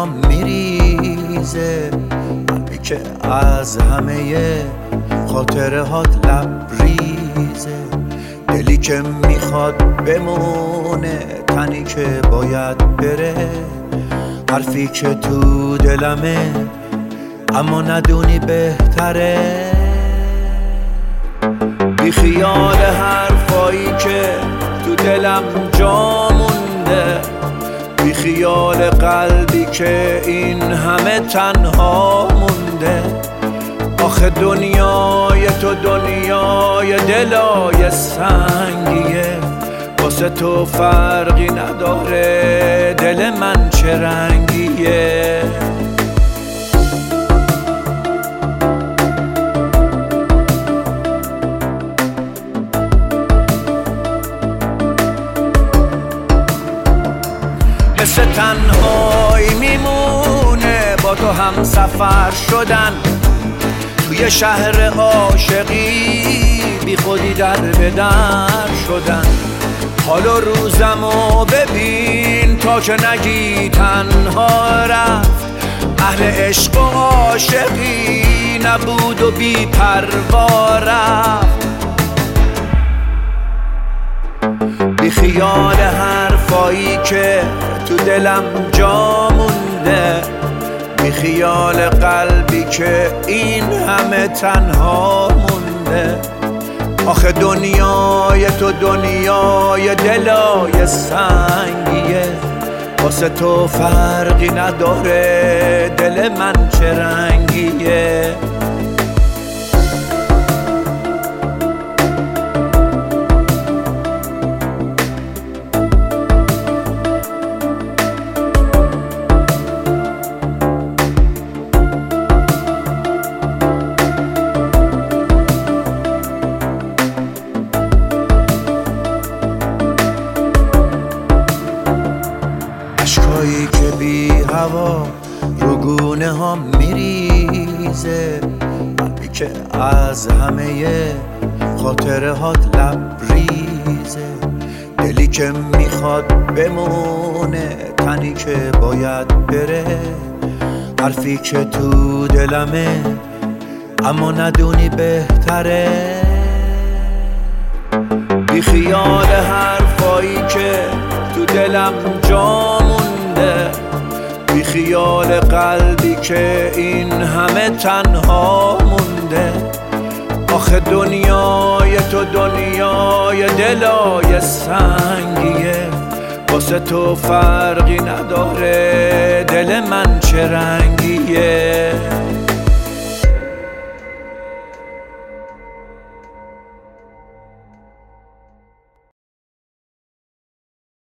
ها میریزه، قلبی که از همه خاطره هات لبریزه، دلی که میخواد بمونه، تنی که باید بره، حرفی که تو دلمه اما ندونی بهتره. بی خیال حرفایی که تو دلم جا مونده، بی خیال قلبی که این همه تنها مونده. آخه دنیای تو دنیای دلای سنگیه، واسه تو فرقی نداره دل من چه رنگیه. مثل تنهایی میمونه با تو هم سفر شدن، توی شهر عاشقی بی خودی در بدر شدن. حال و روزمو ببین تا که نگی تنها رفت، اهل عشق و عاشقی نبود و بی پروا رفت. بی خیال حرفایی که تو دلم جا مونده، بی خیال قلبی که این همه تنها مونده. آخه دنیای تو دنیای دلای سنگیه، واسه تو فرقی نداره دل من چه رنگیه. اشکایی که بی هوا رو گونه ها میریزه، قلبی که از همه خاطره هات لبریزه، دلی که میخواد بمونه، تنی که باید بره، حرفی که تو دلمه اما ندونی بهتره. بی خیال حرفایی که تو دلم جا مونده، بی خیال قلبی که این همه تنها مونده. آخه دنیای تو دنیای دلای سنگیه، واسه تو فرقی نداره دل من چه رنگیه.